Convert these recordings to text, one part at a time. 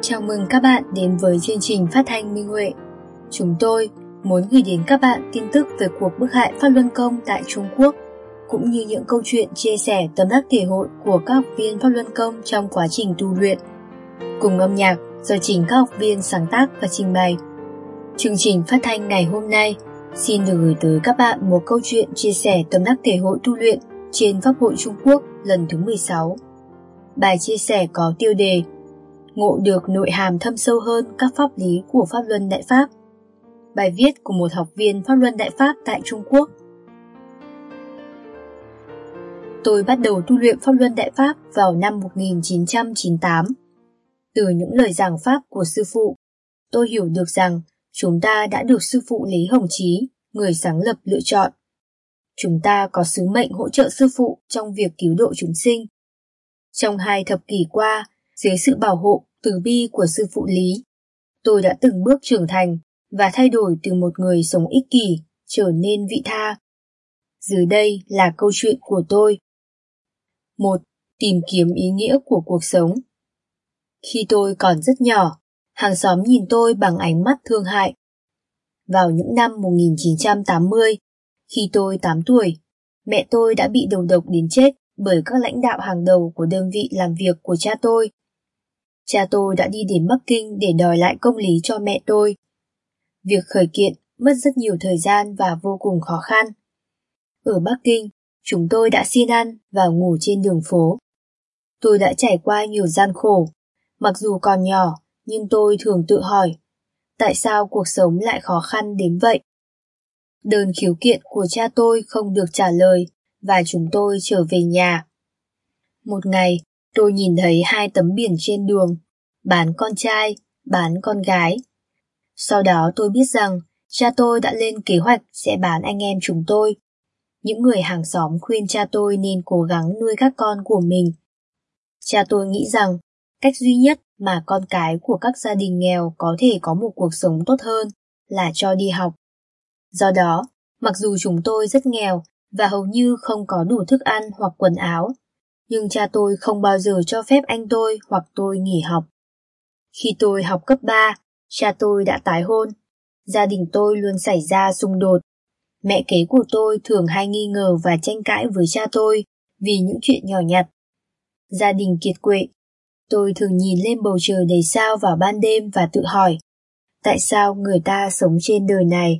Chào mừng các bạn đến với chương trình phát thanh Minh Huệ. Chúng tôi muốn gửi đến các bạn tin tức về cuộc bức hại Pháp Luân Công tại Trung Quốc, cũng như những câu chuyện chia sẻ tâm đắc thể hội của các học viên Pháp Luân Công trong quá trình tu luyện, cùng âm nhạc do chính các học viên sáng tác và trình bày. Chương trình phát thanh ngày hôm nay xin được gửi tới các bạn một câu chuyện chia sẻ tâm đắc thể hội tu luyện trên Pháp hội Trung Quốc lần thứ 16. Bài chia sẻ có tiêu đề Ngộ được nội hàm thâm sâu hơn các pháp lý của Pháp Luân Đại Pháp. Bài viết của một học viên Pháp Luân Đại Pháp tại Trung Quốc. Tôi bắt đầu tu luyện Pháp Luân Đại Pháp vào năm 1998. Từ những lời giảng Pháp của sư phụ, tôi hiểu được rằng chúng ta đã được sư phụ Lý Hồng Chí, người sáng lập, lựa chọn. Chúng ta có sứ mệnh hỗ trợ sư phụ trong việc cứu độ chúng sinh. Trong 2 thập kỷ qua, dưới sự bảo hộ từ bi của sư phụ Lý, tôi đã từng bước trưởng thành và thay đổi từ một người sống ích kỷ trở nên vị tha. Dưới đây là câu chuyện của tôi. 1. Tìm kiếm ý nghĩa của cuộc sống. Khi tôi còn rất nhỏ, hàng xóm nhìn tôi bằng ánh mắt thương hại. Vào những năm 1980, khi tôi 8 tuổi, mẹ tôi đã bị đầu độc đến chết bởi các lãnh đạo hàng đầu của đơn vị làm việc của cha tôi. Cha tôi đã đi đến Bắc Kinh để đòi lại công lý cho mẹ tôi. Việc khởi kiện mất rất nhiều thời gian và vô cùng khó khăn. Ở Bắc Kinh, chúng tôi đã xin ăn và ngủ trên đường phố. Tôi đã trải qua nhiều gian khổ. Mặc dù còn nhỏ, nhưng tôi thường tự hỏi, tại sao cuộc sống lại khó khăn đến vậy? Đơn khiếu kiện của cha tôi không được trả lời và chúng tôi trở về nhà. Một ngày, tôi nhìn thấy 2 tấm biển trên đường, bán con trai, bán con gái. Sau đó tôi biết rằng cha tôi đã lên kế hoạch sẽ bán anh em chúng tôi. Những người hàng xóm khuyên cha tôi nên cố gắng nuôi các con của mình. Cha tôi nghĩ rằng cách duy nhất mà con cái của các gia đình nghèo có thể có một cuộc sống tốt hơn là cho đi học. Do đó, mặc dù chúng tôi rất nghèo và hầu như không có đủ thức ăn hoặc quần áo, nhưng cha tôi không bao giờ cho phép anh tôi hoặc tôi nghỉ học. Khi tôi học cấp 3, cha tôi đã tái hôn. Gia đình tôi luôn xảy ra xung đột. Mẹ kế của tôi thường hay nghi ngờ và tranh cãi với cha tôi vì những chuyện nhỏ nhặt. Gia đình kiệt quệ. Tôi thường nhìn lên bầu trời đầy sao vào ban đêm và tự hỏi, tại sao người ta sống trên đời này?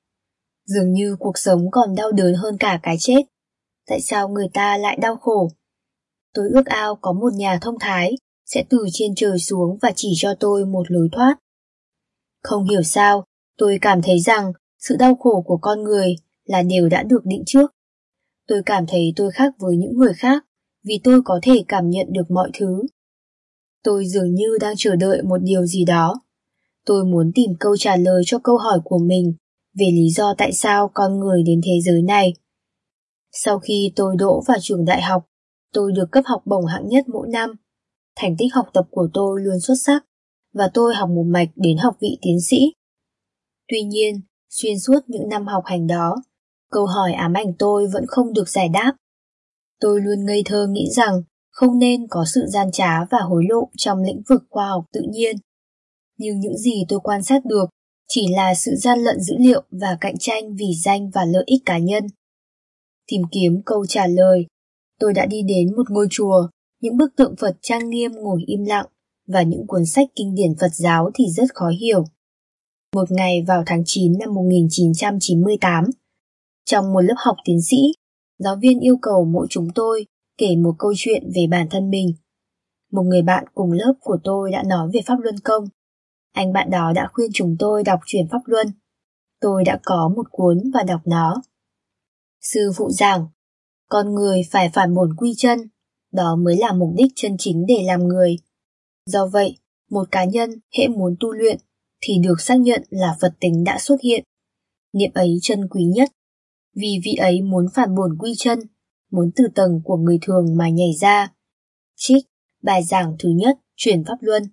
Dường như cuộc sống còn đau đớn hơn cả cái chết. Tại sao người ta lại đau khổ? Tôi ước ao có một nhà thông thái sẽ từ trên trời xuống và chỉ cho tôi một lối thoát. Không hiểu sao, tôi cảm thấy rằng sự đau khổ của con người là điều đã được định trước. Tôi cảm thấy tôi khác với những người khác vì tôi có thể cảm nhận được mọi thứ. Tôi dường như đang chờ đợi một điều gì đó. Tôi muốn tìm câu trả lời cho câu hỏi của mình về lý do tại sao con người đến thế giới này. Sau khi tôi đỗ vào trường đại học, tôi được cấp học bổng hạng nhất mỗi năm. Thành tích học tập của tôi luôn xuất sắc và tôi học một mạch đến học vị tiến sĩ. Tuy nhiên, xuyên suốt những năm học hành đó, câu hỏi ám ảnh tôi vẫn không được giải đáp. Tôi luôn ngây thơ nghĩ rằng không nên có sự gian trá và hối lộ trong lĩnh vực khoa học tự nhiên. Nhưng những gì tôi quan sát được chỉ là sự gian lận dữ liệu và cạnh tranh vì danh và lợi ích cá nhân. Tìm kiếm câu trả lời, tôi đã đi đến một ngôi chùa, những bức tượng Phật trang nghiêm ngồi im lặng và những cuốn sách kinh điển Phật giáo thì rất khó hiểu. Một ngày vào tháng 9 năm 1998, trong một lớp học tiến sĩ, giáo viên yêu cầu mỗi chúng tôi kể một câu chuyện về bản thân mình. Một người bạn cùng lớp của tôi đã nói về Pháp Luân Công. Anh bạn đó đã khuyên chúng tôi đọc truyện Pháp Luân. Tôi đã có một cuốn và đọc nó. Sư phụ giảng, con người phải phản bổn quy chân, đó mới là mục đích chân chính để làm người. Do vậy, một cá nhân hễ muốn tu luyện thì được xác nhận là Phật tính đã xuất hiện. Niệm ấy chân quý nhất, vì vị ấy muốn phản bổn quy chân, muốn từ tầng của người thường mà nhảy ra. Trích bài giảng thứ nhất truyện Pháp Luân.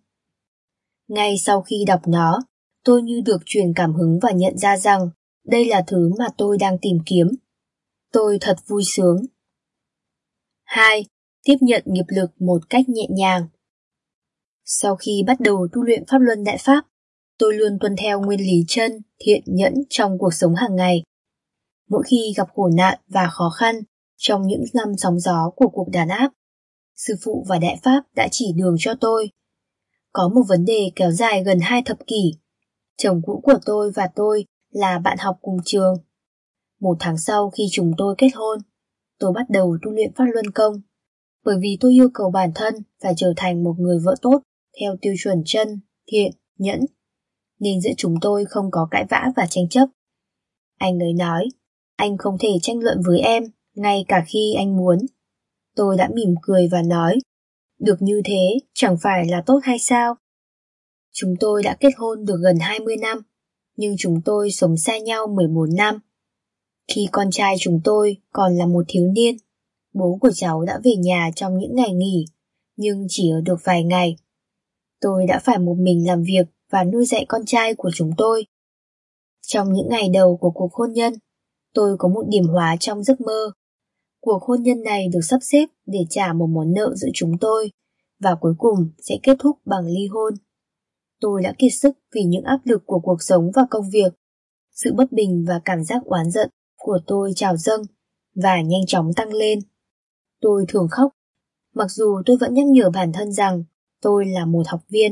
Ngay sau khi đọc nó, tôi như được truyền cảm hứng và nhận ra rằng đây là thứ mà tôi đang tìm kiếm. Tôi thật vui sướng. 2. Tiếp nhận nghiệp lực một cách nhẹ nhàng. Sau khi bắt đầu tu luyện Pháp Luân Đại Pháp, tôi luôn tuân theo nguyên lý chân, thiện, nhẫn trong cuộc sống hàng ngày. Mỗi khi gặp khổ nạn và khó khăn trong những năm sóng gió của cuộc đàn áp, Sư phụ và Đại Pháp đã chỉ đường cho tôi. Có một vấn đề kéo dài gần 2 thập kỷ. Chồng cũ của tôi và tôi là bạn học cùng trường. 1 tháng sau khi chúng tôi kết hôn, tôi bắt đầu tu luyện Pháp Luân Công, bởi vì tôi yêu cầu bản thân phải trở thành một người vợ tốt theo tiêu chuẩn chân, thiện, nhẫn, nên giữa chúng tôi không có cãi vã và tranh chấp. Anh ấy nói, anh không thể tranh luận với em, ngay cả khi anh muốn. Tôi đã mỉm cười và nói, được như thế chẳng phải là tốt hay sao? Chúng tôi đã kết hôn được gần 20 năm, nhưng chúng tôi sống xa nhau 14 năm. Khi con trai chúng tôi còn là một thiếu niên, bố của cháu đã về nhà trong những ngày nghỉ, nhưng chỉ ở được vài ngày. Tôi đã phải một mình làm việc và nuôi dạy con trai của chúng tôi. Trong những ngày đầu của cuộc hôn nhân, tôi có một điểm hóa trong giấc mơ. Cuộc hôn nhân này được sắp xếp để trả một món nợ giữa chúng tôi, và cuối cùng sẽ kết thúc bằng ly hôn. Tôi đã kiệt sức vì những áp lực của cuộc sống và công việc. Sự bất bình và cảm giác oán giận của tôi trào dâng và nhanh chóng tăng lên. Tôi thường khóc, mặc dù tôi vẫn nhắc nhở bản thân rằng tôi là một học viên.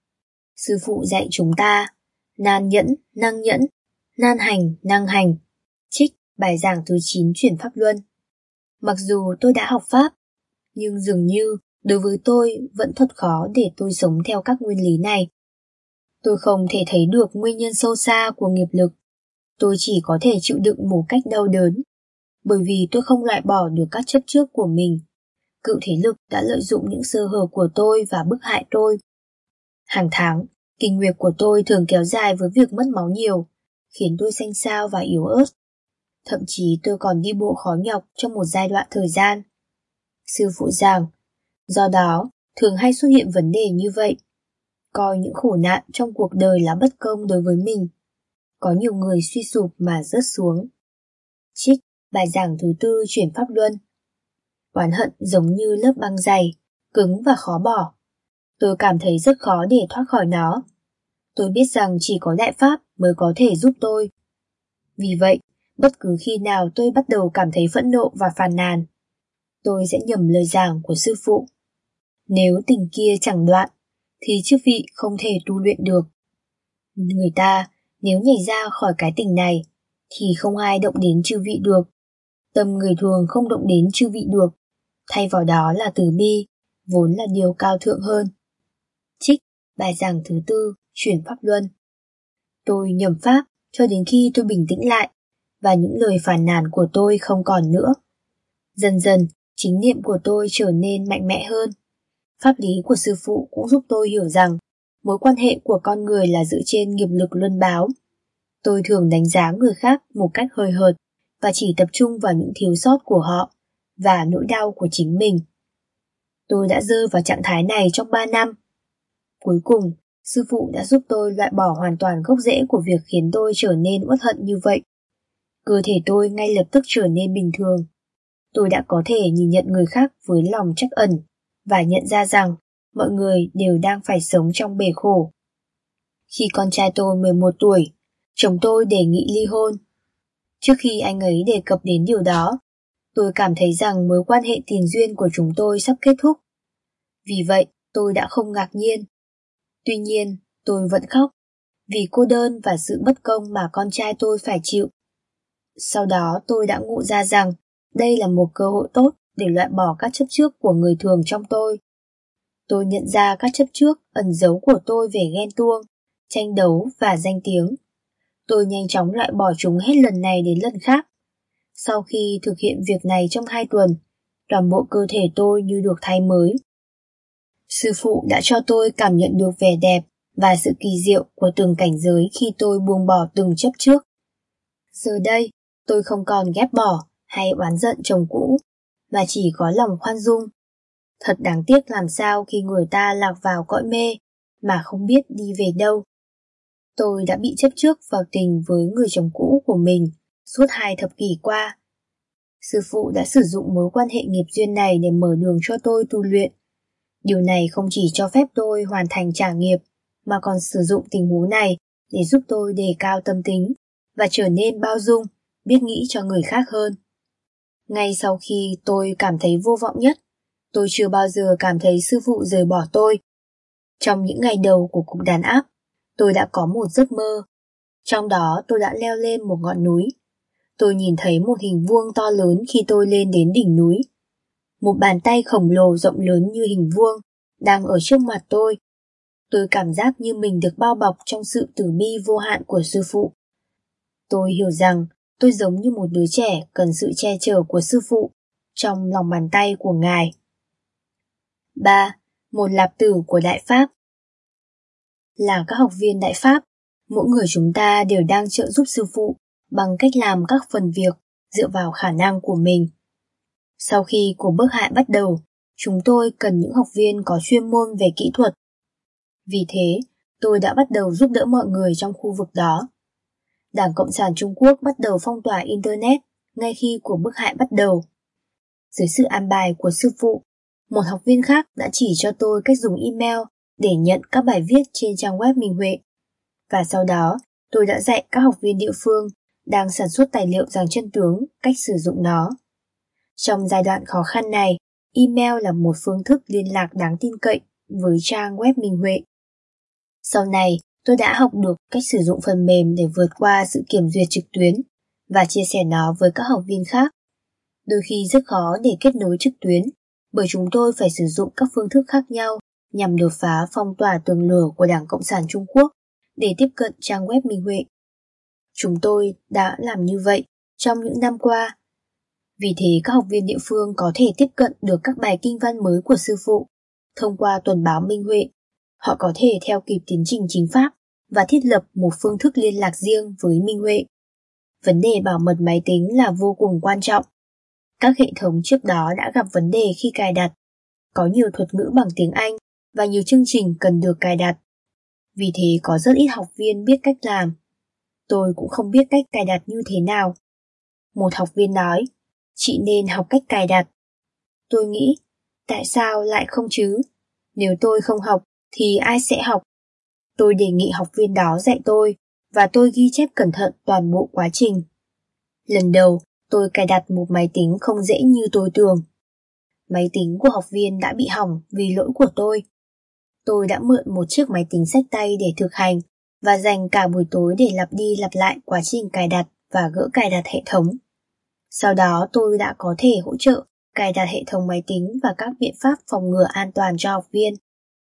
Sư phụ dạy chúng ta, nan nhẫn, năng nhẫn, nan hành, năng hành. Trích bài giảng thứ 9 chuyển Pháp Luân. Mặc dù tôi đã học Pháp, nhưng dường như đối với tôi vẫn thật khó để tôi sống theo các nguyên lý này. Tôi không thể thấy được nguyên nhân sâu xa của nghiệp lực. Tôi chỉ có thể chịu đựng một cách đau đớn, bởi vì tôi không loại bỏ được các chấp trước của mình. Cựu thế lực đã lợi dụng những sơ hở của tôi và bức hại tôi. Hàng tháng, kinh nguyệt của tôi thường kéo dài với việc mất máu nhiều, khiến tôi xanh xao và yếu ớt. Thậm chí tôi còn đi bộ khó nhọc trong một giai đoạn thời gian. Sư phụ giảng, do đó, thường hay xuất hiện vấn đề như vậy. Coi những khổ nạn trong cuộc đời là bất công đối với mình. Có nhiều người suy sụp mà rớt xuống. Trích bài giảng thứ 4 chuyển Pháp Luân. Oán hận giống như lớp băng dày, cứng và khó bỏ. Tôi cảm thấy rất khó để thoát khỏi nó. Tôi biết rằng chỉ có Đại Pháp mới có thể giúp tôi. Vì vậy, bất cứ khi nào tôi bắt đầu cảm thấy phẫn nộ và phàn nàn, tôi sẽ nhầm lời giảng của sư phụ. Nếu tình kia chẳng đoạn, thì chư vị không thể tu luyện được. Người ta, nếu nhảy ra khỏi cái tình này, thì không ai động đến chư vị được. Tâm người thường không động đến chư vị được. Thay vào đó là từ bi, vốn là điều cao thượng hơn. Trích bài giảng thứ 4 chuyển Pháp Luân. Tôi nhầm pháp cho đến khi tôi bình tĩnh lại, và những lời phàn nàn của tôi không còn nữa. Dần dần, chính niệm của tôi trở nên mạnh mẽ hơn. Pháp lý của sư phụ cũng giúp tôi hiểu rằng mối quan hệ của con người là dựa trên nghiệp lực luân báo. Tôi thường đánh giá người khác một cách hời hợt và chỉ tập trung vào những thiếu sót của họ và nỗi đau của chính mình. Tôi đã rơi vào trạng thái này trong 3 năm. Cuối cùng, sư phụ đã giúp tôi loại bỏ hoàn toàn gốc rễ của việc khiến tôi trở nên uất hận như vậy. Cơ thể tôi ngay lập tức trở nên bình thường. Tôi đã có thể nhìn nhận người khác với lòng trắc ẩn và nhận ra rằng mọi người đều đang phải sống trong bể khổ. Khi con trai tôi 11 tuổi, chồng tôi đề nghị ly hôn. Trước khi anh ấy đề cập đến điều đó, tôi cảm thấy rằng mối quan hệ tiền duyên của chúng tôi sắp kết thúc. Vì vậy, tôi đã không ngạc nhiên. Tuy nhiên, tôi vẫn khóc, vì cô đơn và sự bất công mà con trai tôi phải chịu. Sau đó tôi đã ngộ ra rằng đây là một cơ hội tốt để loại bỏ các chấp trước của người thường trong tôi. Tôi nhận ra các chấp trước ẩn giấu của tôi về ghen tuông, tranh đấu và danh tiếng. Tôi nhanh chóng loại bỏ chúng hết lần này đến lần khác. Sau khi thực hiện việc này trong 2 tuần, toàn bộ cơ thể tôi như được thay mới. Sư phụ đã cho tôi cảm nhận được vẻ đẹp và sự kỳ diệu của từng cảnh giới khi tôi buông bỏ từng chấp trước. Giờ đây, tôi không còn ghét bỏ hay oán giận chồng cũ, mà chỉ có lòng khoan dung. Thật đáng tiếc làm sao khi người ta lạc vào cõi mê mà không biết đi về đâu. Tôi đã bị chấp trước vào tình với người chồng cũ của mình suốt 2 thập kỷ qua. Sư phụ đã sử dụng mối quan hệ nghiệp duyên này để mở đường cho tôi tu luyện. Điều này không chỉ cho phép tôi hoàn thành trả nghiệp, mà còn sử dụng tình huống này để giúp tôi đề cao tâm tính và trở nên bao dung, biết nghĩ cho người khác hơn. Ngay sau khi tôi cảm thấy vô vọng nhất, tôi chưa bao giờ cảm thấy sư phụ rời bỏ tôi. Trong những ngày đầu của cuộc đàn áp, tôi đã có một giấc mơ. Trong đó tôi đã leo lên một ngọn núi. Tôi nhìn thấy một hình vuông to lớn khi tôi lên đến đỉnh núi. Một bàn tay khổng lồ rộng lớn như hình vuông đang ở trước mặt tôi. Tôi cảm giác như mình được bao bọc trong sự từ bi vô hạn của sư phụ. Tôi hiểu rằng tôi giống như một đứa trẻ cần sự che chở của sư phụ trong lòng bàn tay của ngài. 3. Một lạp tử của Đại Pháp. Là các học viên Đại Pháp, mỗi người chúng ta đều đang trợ giúp sư phụ bằng cách làm các phần việc dựa vào khả năng của mình. Sau khi cuộc bước hạ bắt đầu, chúng tôi cần những học viên có chuyên môn về kỹ thuật. Vì thế, tôi đã bắt đầu giúp đỡ mọi người trong khu vực đó. Đảng Cộng sản Trung Quốc bắt đầu phong tỏa Internet ngay khi cuộc bức hại bắt đầu. Dưới sự an bài của sư phụ, một học viên khác đã chỉ cho tôi cách dùng email để nhận các bài viết trên trang web Minh Huệ. Và sau đó, tôi đã dạy các học viên địa phương đang sản xuất tài liệu giảng chân tướng cách sử dụng nó. Trong giai đoạn khó khăn này, email là một phương thức liên lạc đáng tin cậy với trang web Minh Huệ. Sau này, tôi đã học được cách sử dụng phần mềm để vượt qua sự kiểm duyệt trực tuyến và chia sẻ nó với các học viên khác. Đôi khi rất khó để kết nối trực tuyến, bởi chúng tôi phải sử dụng các phương thức khác nhau nhằm đột phá phong tỏa tường lửa của Đảng Cộng sản Trung Quốc để tiếp cận trang web Minh Huệ. Chúng tôi đã làm như vậy trong những năm qua. Vì thế các học viên địa phương có thể tiếp cận được các bài kinh văn mới của sư phụ thông qua tuần báo Minh Huệ. Họ có thể theo kịp tiến trình chính pháp và thiết lập một phương thức liên lạc riêng với Minh Huệ. Vấn đề bảo mật máy tính là vô cùng quan trọng. Các hệ thống trước đó đã gặp vấn đề khi cài đặt. Có nhiều thuật ngữ bằng tiếng Anh và nhiều chương trình cần được cài đặt. Vì thế có rất ít học viên biết cách làm. Tôi cũng không biết cách cài đặt như thế nào. Một học viên nói, chị nên học cách cài đặt. Tôi nghĩ, tại sao lại không chứ? Nếu tôi không học, thì ai sẽ học? Tôi đề nghị học viên đó dạy tôi, và tôi ghi chép cẩn thận toàn bộ quá trình. Lần đầu, tôi cài đặt một máy tính không dễ như tôi tưởng. Máy tính của học viên đã bị hỏng vì lỗi của tôi. Tôi đã mượn một chiếc máy tính xách tay để thực hành và dành cả buổi tối để lặp đi lặp lại quá trình cài đặt và gỡ cài đặt hệ thống. Sau đó tôi đã có thể hỗ trợ cài đặt hệ thống máy tính và các biện pháp phòng ngừa an toàn cho học viên.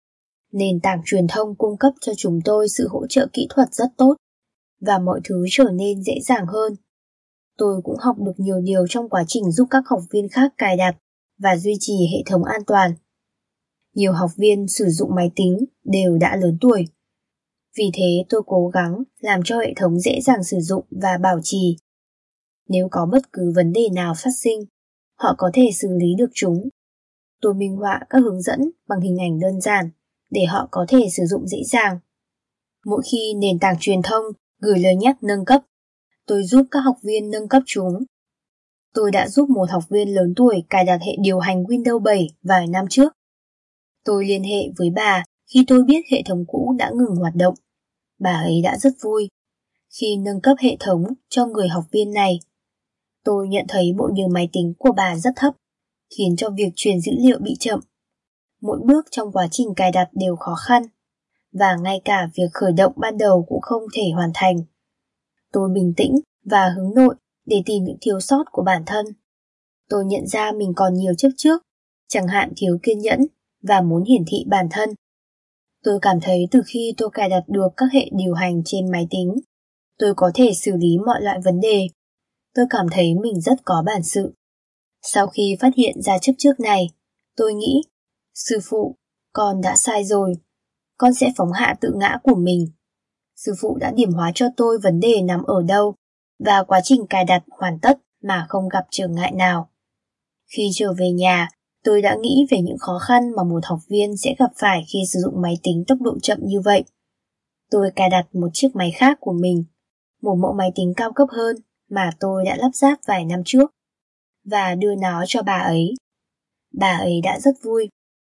Nền tảng truyền thông cung cấp cho chúng tôi sự hỗ trợ kỹ thuật rất tốt và mọi thứ trở nên dễ dàng hơn. Tôi cũng học được nhiều điều trong quá trình giúp các học viên khác cài đặt và duy trì hệ thống an toàn. Nhiều học viên sử dụng máy tính đều đã lớn tuổi. Vì thế tôi cố gắng làm cho hệ thống dễ dàng sử dụng và bảo trì. Nếu có bất cứ vấn đề nào phát sinh, họ có thể xử lý được chúng. Tôi minh họa các hướng dẫn bằng hình ảnh đơn giản để họ có thể sử dụng dễ dàng. Mỗi khi nền tảng truyền thông gửi lời nhắc nâng cấp, tôi giúp các học viên nâng cấp chúng. Tôi đã giúp một học viên lớn tuổi cài đặt hệ điều hành Windows 7 vài năm trước. Tôi liên hệ với bà khi tôi biết hệ thống cũ đã ngừng hoạt động. Bà ấy đã rất vui. Khi nâng cấp hệ thống cho người học viên này, tôi nhận thấy bộ nhớ máy tính của bà rất thấp, khiến cho việc truyền dữ liệu bị chậm. Mỗi bước trong quá trình cài đặt đều khó khăn, và ngay cả việc khởi động ban đầu cũng không thể hoàn thành. Tôi bình tĩnh và hướng nội để tìm những thiếu sót của bản thân. Tôi nhận ra mình còn nhiều chấp trước, chẳng hạn thiếu kiên nhẫn và muốn hiển thị bản thân. Tôi cảm thấy từ khi tôi cài đặt được các hệ điều hành trên máy tính, tôi có thể xử lý mọi loại vấn đề. Tôi cảm thấy mình rất có bản sự. Sau khi phát hiện ra chấp trước này, tôi nghĩ, sư phụ, con đã sai rồi. Con sẽ phóng hạ tự ngã của mình. Sư phụ đã điểm hóa cho tôi vấn đề nằm ở đâu, và quá trình cài đặt hoàn tất mà không gặp trở ngại nào. Khi trở về nhà, tôi đã nghĩ về những khó khăn mà một học viên sẽ gặp phải khi sử dụng máy tính tốc độ chậm như vậy. Tôi cài đặt một chiếc máy khác của mình, một mẫu máy tính cao cấp hơn mà tôi đã lắp ráp vài năm trước, và đưa nó cho bà ấy. Bà ấy đã rất vui.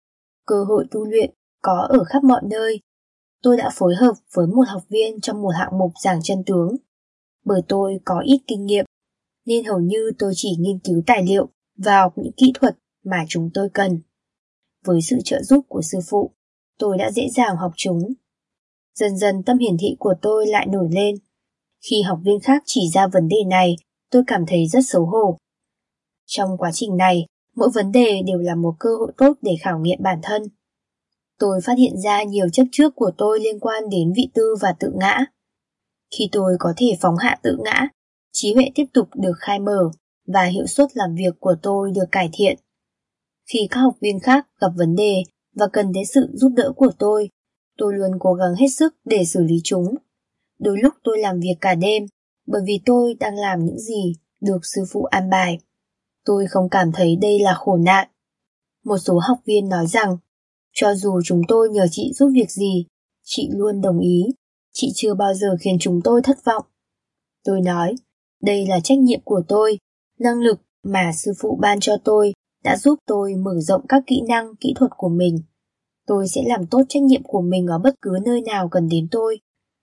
Cơ hội tu luyện có ở khắp mọi nơi. Tôi đã phối hợp với một học viên trong một hạng mục giảng chân tướng. Bởi tôi có ít kinh nghiệm, nên hầu như tôi chỉ nghiên cứu tài liệu và học những kỹ thuật mà chúng tôi cần. Với sự trợ giúp của sư phụ, tôi đã dễ dàng học chúng. Dần dần tâm hiển thị của tôi lại nổi lên. Khi học viên khác chỉ ra vấn đề này, tôi cảm thấy rất xấu hổ. Trong quá trình này, mỗi vấn đề đều là một cơ hội tốt để khảo nghiệm bản thân. Tôi phát hiện ra nhiều chấp trước của tôi liên quan đến vị tư và tự ngã. Khi tôi có thể phóng hạ tự ngã, trí huệ tiếp tục được khai mở và hiệu suất làm việc của tôi được cải thiện. Khi các học viên khác gặp vấn đề và cần đến sự giúp đỡ của tôi luôn cố gắng hết sức để xử lý chúng. Đôi lúc tôi làm việc cả đêm bởi vì tôi đang làm những gì được sư phụ an bài. Tôi không cảm thấy đây là khổ nạn. Một số học viên nói rằng, cho dù chúng tôi nhờ chị giúp việc gì, chị luôn đồng ý. Chị chưa bao giờ khiến chúng tôi thất vọng. Tôi nói, đây là trách nhiệm của tôi, năng lực mà sư phụ ban cho tôi đã giúp tôi mở rộng các kỹ năng, kỹ thuật của mình. Tôi sẽ làm tốt trách nhiệm của mình ở bất cứ nơi nào cần đến tôi.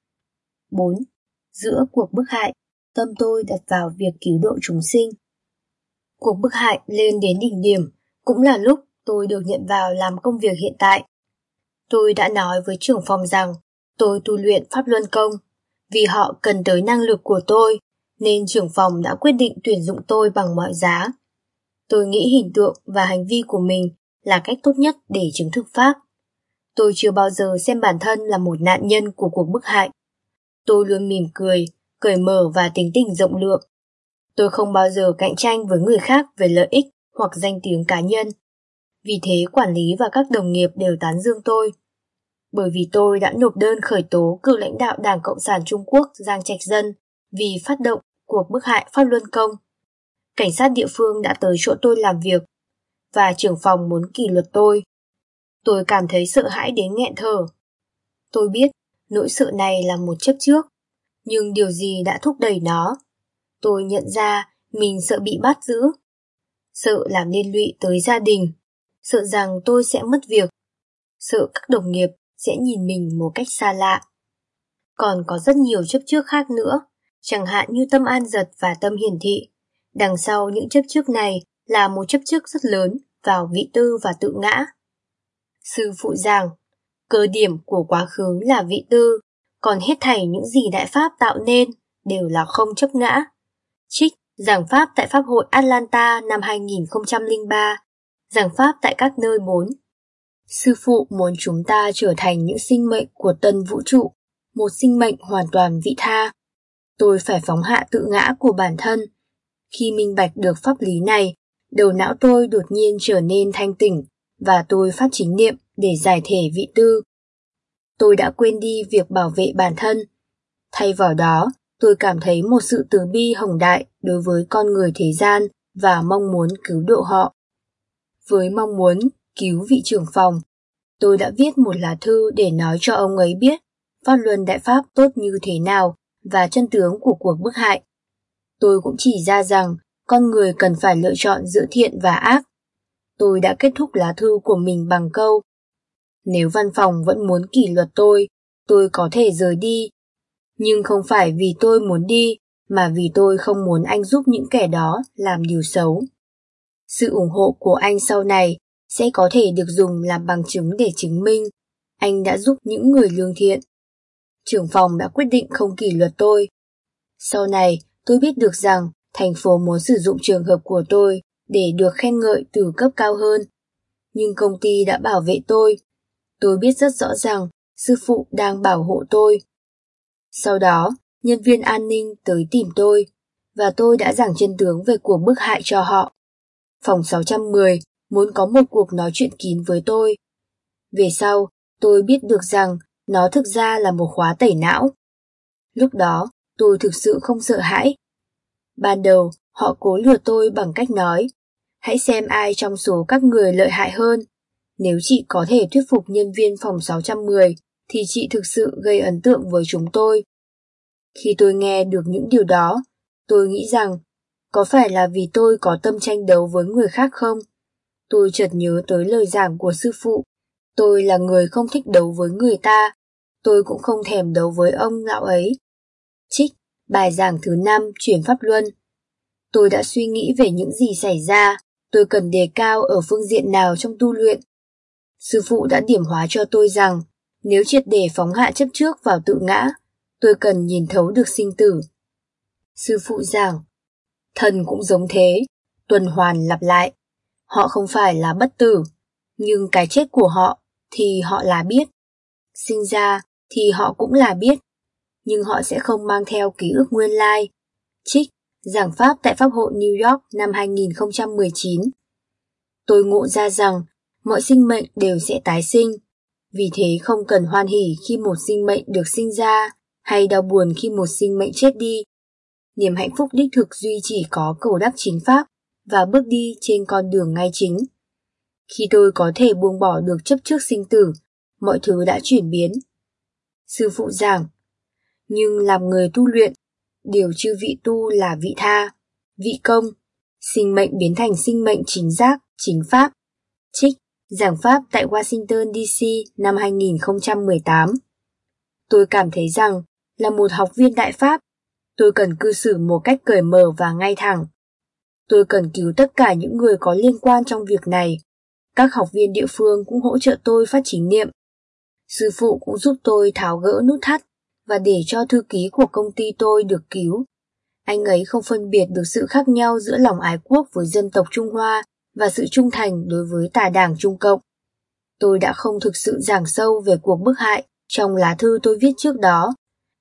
4. Giữa cuộc bức hại, tâm tôi đặt vào việc cứu độ chúng sinh. Cuộc bức hại lên đến đỉnh điểm, cũng là lúc tôi được nhận vào làm công việc hiện tại. Tôi đã nói với trưởng phòng rằng tôi tu luyện Pháp Luân Công. Vì họ cần tới năng lực của tôi, nên trưởng phòng đã quyết định tuyển dụng tôi bằng mọi giá. Tôi nghĩ hình tượng và hành vi của mình là cách tốt nhất để chứng thực Pháp. Tôi chưa bao giờ xem bản thân là một nạn nhân của cuộc bức hại. Tôi luôn mỉm cười, cởi mở và tính tình rộng lượng. Tôi không bao giờ cạnh tranh với người khác về lợi ích hoặc danh tiếng cá nhân. Vì thế quản lý và các đồng nghiệp đều tán dương tôi. Bởi vì tôi đã nộp đơn khởi tố cựu lãnh đạo Đảng Cộng sản Trung Quốc Giang Trạch Dân vì phát động cuộc bức hại Pháp Luân Công. Cảnh sát địa phương đã tới chỗ tôi làm việc và trưởng phòng muốn kỷ luật tôi. Tôi cảm thấy sợ hãi đến nghẹn thở. Tôi biết nỗi sợ này là một chấp trước, nhưng điều gì đã thúc đẩy nó? Tôi nhận ra mình sợ bị bắt giữ, sợ làm liên lụy tới gia đình, sợ rằng tôi sẽ mất việc, sợ các đồng nghiệp sẽ nhìn mình một cách xa lạ. Còn có rất nhiều chấp trước khác nữa, chẳng hạn như tâm an dật và tâm hiển thị. Đằng sau những chấp trước này là một chấp trước rất lớn vào vị tư và tự ngã. Sư phụ giảng, cơ điểm của quá khứ là vị tư, còn hết thảy những gì Đại Pháp tạo nên đều là không chấp ngã. Trích giảng Pháp tại Pháp hội Atlanta năm 2003, giảng Pháp tại các nơi 4. Sư phụ muốn chúng ta trở thành những sinh mệnh của tân vũ trụ, một sinh mệnh hoàn toàn vị tha. Tôi phải phóng hạ tự ngã của bản thân. Khi minh bạch được pháp lý này, đầu não tôi đột nhiên trở nên thanh tỉnh và tôi phát chính niệm để giải thể vị tư. Tôi đã quên đi việc bảo vệ bản thân. Thay vào đó, tôi cảm thấy một sự từ bi hồng đại đối với con người thế gian và mong muốn cứu độ họ. Với mong muốn cứu vị trưởng phòng, tôi đã viết một lá thư để nói cho ông ấy biết Pháp Luân Đại Pháp tốt như thế nào và chân tướng của cuộc bức hại. Tôi cũng chỉ ra rằng con người cần phải lựa chọn giữa thiện và ác. Tôi đã kết thúc lá thư của mình bằng câu: nếu văn phòng vẫn muốn kỷ luật tôi có thể rời đi. Nhưng không phải vì tôi muốn đi, mà vì tôi không muốn anh giúp những kẻ đó làm điều xấu. Sự ủng hộ của anh sau này sẽ có thể được dùng làm bằng chứng để chứng minh anh đã giúp những người lương thiện. Trưởng phòng đã quyết định không kỷ luật tôi. Sau này, tôi biết được rằng thành phố muốn sử dụng trường hợp của tôi để được khen ngợi từ cấp cao hơn. Nhưng công ty đã bảo vệ tôi. Tôi biết rất rõ rằng sư phụ đang bảo hộ tôi. Sau đó, nhân viên an ninh tới tìm tôi, và tôi đã giảng chân tướng về cuộc bức hại cho họ. Phòng 610 muốn có một cuộc nói chuyện kín với tôi. Về sau, tôi biết được rằng nó thực ra là một khóa tẩy não. Lúc đó, tôi thực sự không sợ hãi. Ban đầu, họ cố lừa tôi bằng cách nói, hãy xem ai trong số các người lợi hại hơn. Nếu chị có thể thuyết phục nhân viên phòng 610, thì chị thực sự gây ấn tượng với chúng tôi. Khi tôi nghe được những điều đó, tôi nghĩ rằng, có phải là vì tôi có tâm tranh đấu với người khác không? Tôi chợt nhớ tới lời giảng của sư phụ, Tôi là người không thích đấu với người ta, tôi cũng không thèm đấu với ông lão ấy. Trích, bài giảng thứ 5 chuyển pháp luân. Tôi đã suy nghĩ về những gì xảy ra, tôi cần đề cao ở phương diện nào trong tu luyện. Sư phụ đã điểm hóa cho tôi rằng, nếu triệt để phóng hạ chấp trước vào tự ngã, tôi cần nhìn thấu được sinh tử. Sư phụ giảng, thần cũng giống thế, tuần hoàn lặp lại. Họ không phải là bất tử, nhưng cái chết của họ thì họ là biết. Sinh ra thì họ cũng là biết, nhưng họ sẽ không mang theo ký ức nguyên lai. Trích, giảng pháp tại Pháp hội New York năm 2019. Tôi ngộ ra rằng mọi sinh mệnh đều sẽ tái sinh, vì thế không cần hoan hỉ khi một sinh mệnh được sinh ra hay đau buồn khi một sinh mệnh chết đi. Niềm hạnh phúc đích thực duy chỉ có cầu đắc chính pháp và bước đi trên con đường ngay chính. Khi tôi có thể buông bỏ được chấp trước sinh tử, mọi thứ đã chuyển biến. Sư phụ giảng, nhưng làm người tu luyện, điều chư vị tu là vị tha, vị công, sinh mệnh biến thành sinh mệnh chính giác, chính pháp. Trích, giảng pháp tại Washington DC năm 2018. Tôi cảm thấy rằng, là một học viên đại pháp, tôi cần cư xử một cách cởi mở và ngay thẳng. Tôi cần cứu tất cả những người có liên quan trong việc này. Các học viên địa phương cũng hỗ trợ tôi phát chính niệm. Sư phụ cũng giúp tôi tháo gỡ nút thắt và để cho thư ký của công ty tôi được cứu. Anh ấy không phân biệt được sự khác nhau giữa lòng ái quốc với dân tộc Trung Hoa và sự trung thành đối với tà đảng Trung Cộng. Tôi đã không thực sự giảng sâu về cuộc bức hại trong lá thư tôi viết trước đó,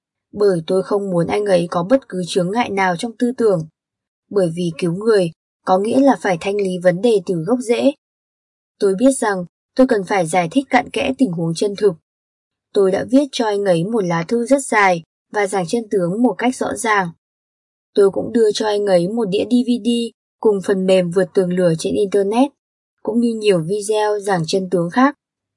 bởi tôi không muốn anh ấy có bất cứ chướng ngại nào trong tư tưởng, bởi vì cứu người có nghĩa là phải thanh lý vấn đề từ gốc rễ. Tôi biết rằng tôi cần phải giải thích cặn kẽ tình huống chân thực. Tôi đã viết cho anh ấy một lá thư rất dài và giảng chân tướng một cách rõ ràng. Tôi cũng đưa cho anh ấy một đĩa DVD cùng phần mềm vượt tường lửa trên Internet, cũng như nhiều video giảng chân tướng khác.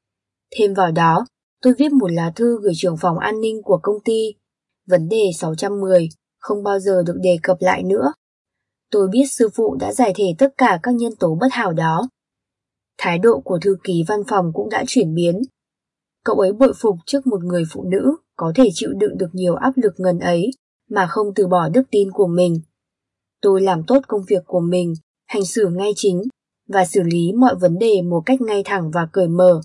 Thêm vào đó, tôi viết một lá thư gửi trưởng phòng an ninh của công ty. Vấn đề 610 không bao giờ được đề cập lại nữa. Tôi biết sư phụ đã giải thể tất cả các nhân tố bất hảo đó. Thái độ của thư ký văn phòng cũng đã chuyển biến. Cậu ấy bội phục trước một người phụ nữ có thể chịu đựng được nhiều áp lực ngần ấy mà không từ bỏ đức tin của mình. Tôi làm tốt công việc của mình, hành xử ngay chính và xử lý mọi vấn đề một cách ngay thẳng và cởi mở.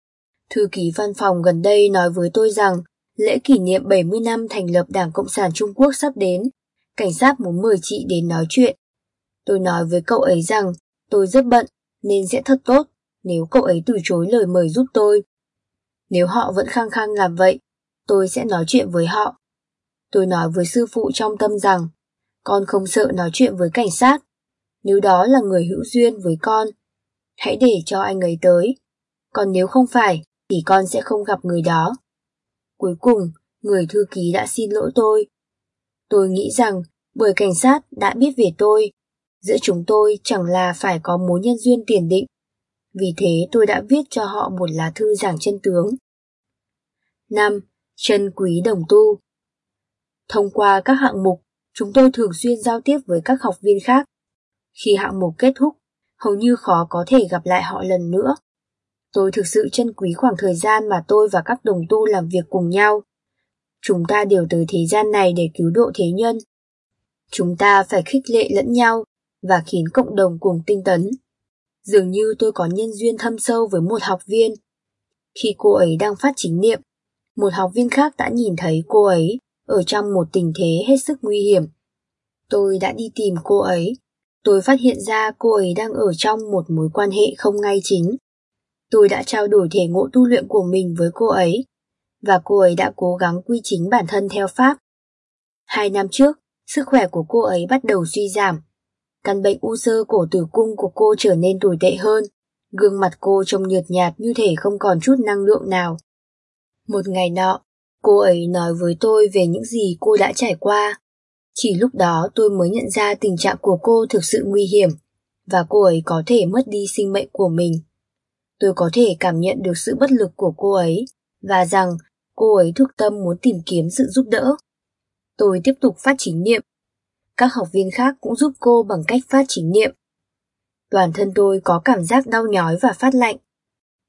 Thư ký văn phòng gần đây nói với tôi rằng lễ kỷ niệm 70 năm thành lập Đảng Cộng sản Trung Quốc sắp đến, cảnh sát muốn mời chị đến nói chuyện. Tôi nói với cậu ấy rằng tôi rất bận nên sẽ thật tốt nếu cậu ấy từ chối lời mời giúp tôi. Nếu họ vẫn khăng khăng làm vậy, tôi sẽ nói chuyện với họ. Tôi nói với sư phụ trong tâm rằng, con không sợ nói chuyện với cảnh sát. Nếu đó là người hữu duyên với con, hãy để cho anh ấy tới. Còn nếu không phải, thì con sẽ không gặp người đó. Cuối cùng, người thư ký đã xin lỗi tôi. Tôi nghĩ rằng, bởi cảnh sát đã biết về tôi, giữa chúng tôi chẳng là phải có mối nhân duyên tiền định. Vì thế tôi đã viết cho họ một lá thư giảng chân tướng. 5. Trân quý đồng tu. Thông qua các hạng mục, chúng tôi thường xuyên giao tiếp với các học viên khác. Khi hạng mục kết thúc, hầu như khó có thể gặp lại họ lần nữa. Tôi thực sự trân quý khoảng thời gian mà tôi và các đồng tu làm việc cùng nhau. Chúng ta đều tới thế gian này để cứu độ thế nhân. Chúng ta phải khích lệ lẫn nhau và khiến cộng đồng cùng tinh tấn. Dường như tôi có nhân duyên thâm sâu với một học viên. Khi cô ấy đang phát chính niệm, một học viên khác đã nhìn thấy cô ấy ở trong một tình thế hết sức nguy hiểm. Tôi đã đi tìm cô ấy. Tôi phát hiện ra cô ấy đang ở trong một mối quan hệ không ngay chính. Tôi đã trao đổi thể ngộ tu luyện của mình với cô ấy, và cô ấy đã cố gắng quy chính bản thân theo Pháp. 2 năm trước, sức khỏe của cô ấy bắt đầu suy giảm. Căn bệnh u xơ cổ tử cung của cô trở nên tồi tệ hơn. Gương mặt cô trông nhợt nhạt như thể không còn chút năng lượng nào. Một ngày nọ, cô ấy nói với tôi về những gì cô đã trải qua. Chỉ lúc đó tôi mới nhận ra tình trạng của cô thực sự nguy hiểm, và cô ấy có thể mất đi sinh mệnh của mình. Tôi có thể cảm nhận được sự bất lực của cô ấy, và rằng cô ấy thực tâm muốn tìm kiếm sự giúp đỡ. Tôi tiếp tục phát chính niệm. Các học viên khác cũng giúp cô bằng cách phát chính niệm. Toàn thân tôi có cảm giác đau nhói và phát lạnh.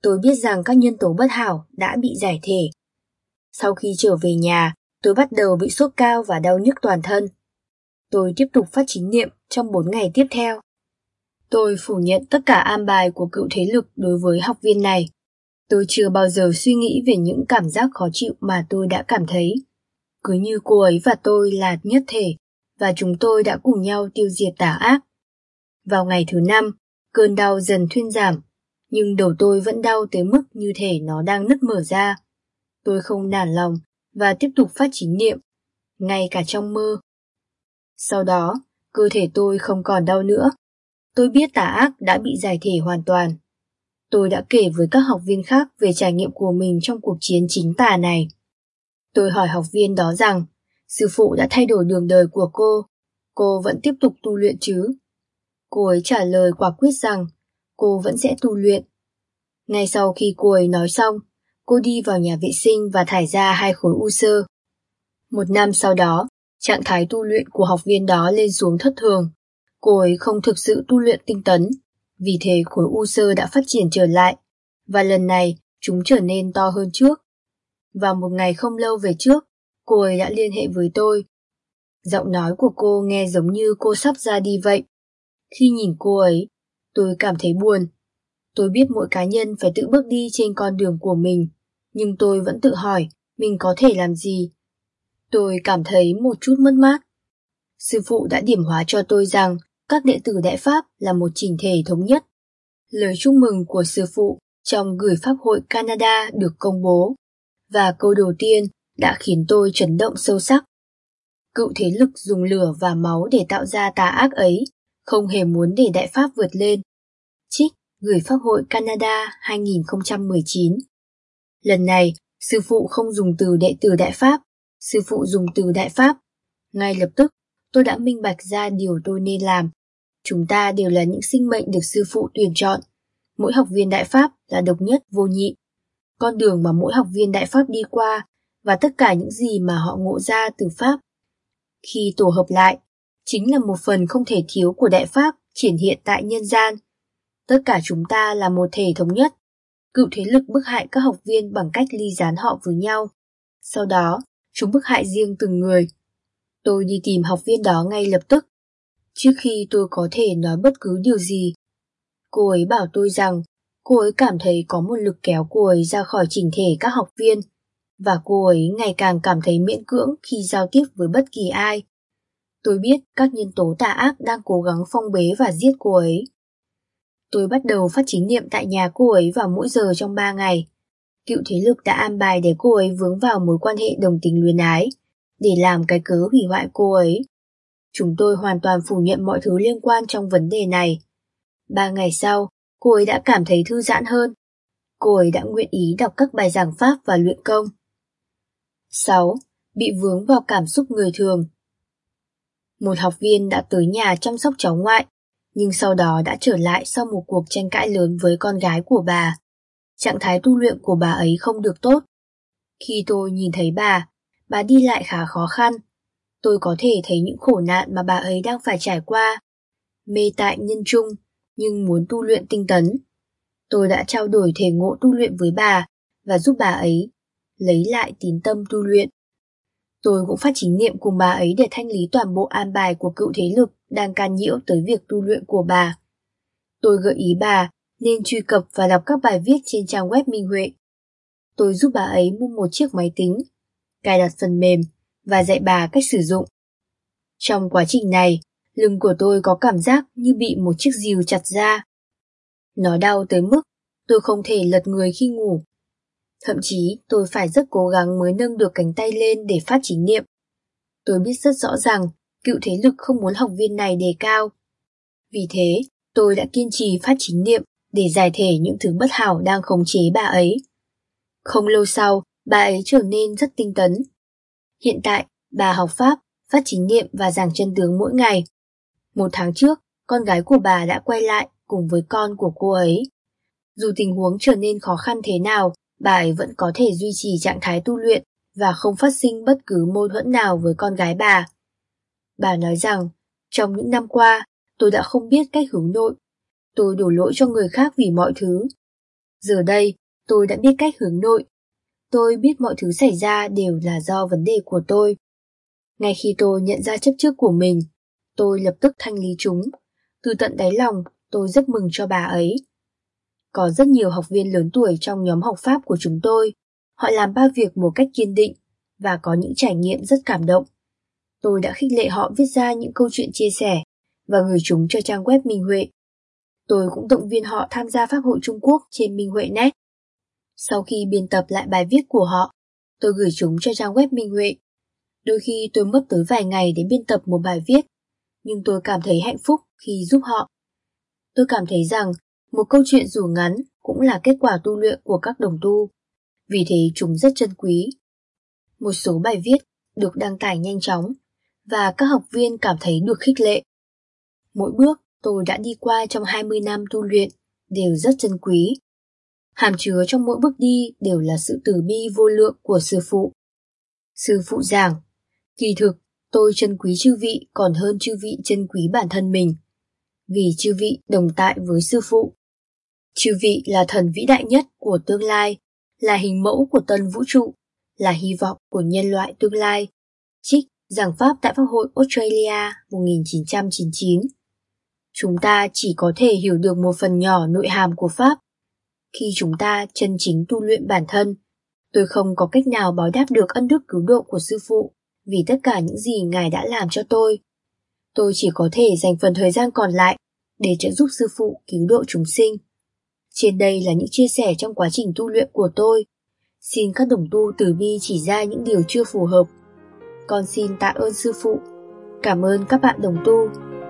Tôi biết rằng các nhân tố bất hảo đã bị giải thể. Sau khi trở về nhà, tôi bắt đầu bị sốt cao và đau nhức toàn thân. Tôi tiếp tục phát chính niệm trong 4 ngày tiếp theo. Tôi phủ nhận tất cả an bài của cựu thế lực đối với học viên này. Tôi chưa bao giờ suy nghĩ về những cảm giác khó chịu mà tôi đã cảm thấy. Cứ như cô ấy và tôi là nhất thể, và chúng tôi đã cùng nhau tiêu diệt tà ác. Vào ngày thứ 5, cơn đau dần thuyên giảm, nhưng đầu tôi vẫn đau tới mức như thể nó đang nứt mở ra. Tôi không nản lòng và tiếp tục phát chính niệm, ngay cả trong mơ. Sau đó, cơ thể tôi không còn đau nữa. Tôi biết tà ác đã bị giải thể hoàn toàn. Tôi đã kể với các học viên khác về trải nghiệm của mình trong cuộc chiến chính tà này. Tôi hỏi học viên đó rằng, sư phụ đã thay đổi đường đời của cô vẫn tiếp tục tu luyện chứ? Cô ấy trả lời quả quyết rằng, cô vẫn sẽ tu luyện. Ngay sau khi cô ấy nói xong, cô đi vào nhà vệ sinh và thải ra 2 khối u xơ. 1 năm sau đó, trạng thái tu luyện của học viên đó lên xuống thất thường. Cô ấy không thực sự tu luyện tinh tấn, vì thế khối u xơ đã phát triển trở lại, và lần này chúng trở nên to hơn trước. Vào một ngày không lâu về trước, cô ấy đã liên hệ với tôi. Giọng nói của cô nghe giống như cô sắp ra đi vậy. Khi nhìn cô ấy, tôi cảm thấy buồn. Tôi biết mỗi cá nhân phải tự bước đi trên con đường của mình, nhưng tôi vẫn tự hỏi mình có thể làm gì. Tôi cảm thấy một chút mất mát. Sư phụ đã điểm hóa cho tôi rằng các đệ tử Đại Pháp là một chỉnh thể thống nhất. Lời chúc mừng của sư phụ trong gửi Pháp hội Canada được công bố, và câu đầu tiên đã khiến tôi chấn động sâu sắc. Cựu thế lực dùng lửa và máu để tạo ra tà ác ấy, không hề muốn để Đại Pháp vượt lên. Trích gửi Pháp hội Canada 2019. Lần này, sư phụ không dùng từ đệ tử Đại Pháp, sư phụ dùng từ Đại Pháp. Ngay lập tức, tôi đã minh bạch ra điều tôi nên làm. Chúng ta đều là những sinh mệnh được sư phụ tuyển chọn. Mỗi học viên Đại Pháp là độc nhất vô nhị. Con đường mà mỗi học viên Đại Pháp đi qua và tất cả những gì mà họ ngộ ra từ Pháp, khi tổ hợp lại, chính là một phần không thể thiếu của Đại Pháp triển hiện tại nhân gian. Tất cả chúng ta là một thể thống nhất. Cựu thế lực bức hại các học viên bằng cách ly gián họ với nhau. Sau đó, chúng bức hại riêng từng người. Tôi đi tìm học viên đó ngay lập tức, trước khi tôi có thể nói bất cứ điều gì. Cô ấy bảo tôi rằng cô ấy cảm thấy có một lực kéo cô ấy ra khỏi chỉnh thể các học viên, và cô ấy ngày càng cảm thấy miễn cưỡng khi giao tiếp với bất kỳ ai. Tôi biết các nhân tố tà ác đang cố gắng phong bế và giết cô ấy. Tôi bắt đầu phát chính niệm tại nhà cô ấy vào mỗi giờ trong 3 ngày. Cựu thế lực đã an bài để cô ấy vướng vào mối quan hệ đồng tình luyến ái, để làm cái cớ hủy hoại cô ấy. Chúng tôi hoàn toàn phủ nhận mọi thứ liên quan trong vấn đề này. 3 ngày sau, cô ấy đã cảm thấy thư giãn hơn. Cô ấy đã nguyện ý đọc các bài giảng pháp và luyện công. 6. Bị vướng vào cảm xúc người thường. Một học viên đã tới nhà chăm sóc cháu ngoại, nhưng sau đó đã trở lại sau một cuộc tranh cãi lớn với con gái của bà. Trạng thái tu luyện của bà ấy không được tốt. Khi tôi nhìn thấy bà đi lại khá khó khăn. Tôi có thể thấy những khổ nạn mà bà ấy đang phải trải qua. Mê tại nhân chung, nhưng muốn tu luyện tinh tấn. Tôi đã trao đổi thể ngộ tu luyện với bà và giúp bà ấy lấy lại tín tâm tu luyện. Tôi cũng phát chính niệm cùng bà ấy để thanh lý toàn bộ an bài của cựu thế lực đang can nhiễu tới việc tu luyện của bà. Tôi gợi ý bà nên truy cập và đọc các bài viết trên trang web Minh Huệ. Tôi giúp bà ấy mua một chiếc máy tính, cài đặt phần mềm và dạy bà cách sử dụng. Trong quá trình này, lưng của tôi có cảm giác như bị một chiếc rìu chặt ra. Nó đau tới mức tôi không thể lật người khi ngủ. Thậm chí tôi phải rất cố gắng mới nâng được cánh tay lên để phát chính niệm. Tôi biết rất rõ rằng cựu thế lực không muốn học viên này đề cao. Vì thế, tôi đã kiên trì phát chính niệm để giải thể những thứ bất hảo đang khống chế bà ấy. Không lâu sau, bà ấy trở nên rất tinh tấn. Hiện tại, bà học Pháp, phát chính niệm và giảng chân tướng mỗi ngày. 1 tháng trước, con gái của bà đã quay lại cùng với con của cô ấy. Dù tình huống trở nên khó khăn thế nào, bà ấy vẫn có thể duy trì trạng thái tu luyện và không phát sinh bất cứ mâu thuẫn nào với con gái bà. Bà nói rằng, trong những năm qua, tôi đã không biết cách hướng nội. Tôi đổ lỗi cho người khác vì mọi thứ. Giờ đây, tôi đã biết cách hướng nội. Tôi biết mọi thứ xảy ra đều là do vấn đề của tôi. Ngay khi tôi nhận ra chấp trước của mình, tôi lập tức thanh lý chúng. Từ tận đáy lòng, tôi rất mừng cho bà ấy. Có rất nhiều học viên lớn tuổi trong nhóm học Pháp của chúng tôi. Họ làm ba việc một cách kiên định và có những trải nghiệm rất cảm động. Tôi đã khích lệ họ viết ra những câu chuyện chia sẻ và gửi chúng cho trang web Minh Huệ. Tôi cũng động viên họ tham gia Pháp hội Trung Quốc trên Minh Huệ Net. Sau khi biên tập lại bài viết của họ, tôi gửi chúng cho trang web Minh Huệ. Đôi khi tôi mất tới vài ngày để biên tập một bài viết, nhưng tôi cảm thấy hạnh phúc khi giúp họ. Tôi cảm thấy rằng một câu chuyện dù ngắn cũng là kết quả tu luyện của các đồng tu, vì thế chúng rất trân quý. Một số bài viết được đăng tải nhanh chóng và các học viên cảm thấy được khích lệ. Mỗi bước tôi đã đi qua trong 20 năm tu luyện đều rất trân quý. Hàm chứa trong mỗi bước đi đều là sự từ bi vô lượng của sư phụ. Sư phụ giảng, kỳ thực tôi trân quý chư vị còn hơn chư vị trân quý bản thân mình, vì chư vị đồng tại với sư phụ. Chư vị là thần vĩ đại nhất của tương lai, là hình mẫu của tân vũ trụ, là hy vọng của nhân loại tương lai. Trích giảng pháp tại Pháp hội Australia 1999. Chúng ta chỉ có thể hiểu được một phần nhỏ nội hàm của Pháp. Khi chúng ta chân chính tu luyện bản thân, tôi không có cách nào báo đáp được ân đức cứu độ của sư phụ vì tất cả những gì Ngài đã làm cho tôi. Tôi chỉ có thể dành phần thời gian còn lại để trợ giúp sư phụ cứu độ chúng sinh. Trên đây là những chia sẻ trong quá trình tu luyện của tôi. Xin các đồng tu từ bi chỉ ra những điều chưa phù hợp. Con xin tạ ơn sư phụ. Cảm ơn các bạn đồng tu.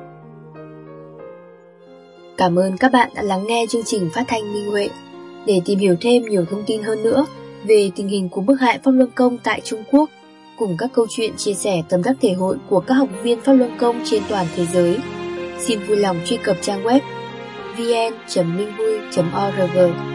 Cảm ơn các bạn đã lắng nghe chương trình phát thanh Minh Huệ. Để tìm hiểu thêm nhiều thông tin hơn nữa về tình hình của bức hại Pháp Luân Công tại Trung Quốc, cùng các câu chuyện chia sẻ tâm đắc thể hội của các học viên Pháp Luân Công trên toàn thế giới, xin vui lòng truy cập trang web vn.minhui.org.